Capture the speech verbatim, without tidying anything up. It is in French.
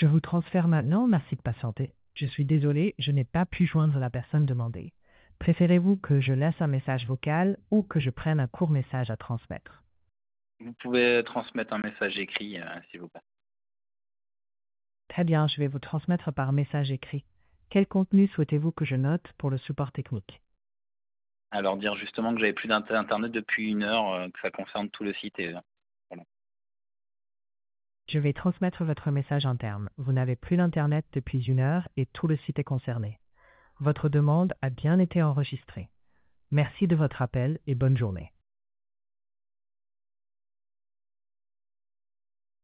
Je vous transfère maintenant, merci de patienter. Je suis désolé, je n'ai pas pu joindre la personne demandée. Préférez-vous que je laisse un message vocal ou que je prenne un court message à transmettre? Vous pouvez transmettre un message écrit, euh, s'il vous plaît. Très bien, je vais vous transmettre par message écrit. Quel contenu souhaitez-vous que je note pour le support technique? Alors dire justement que j'avais plus d'inter- internet depuis une heure, euh, que ça concerne tout le site et euh, voilà. Je vais transmettre votre message interne. Vous n'avez plus d'Internet depuis une heure et tout le site est concerné. Votre demande a bien été enregistrée. Merci de votre appel et bonne journée.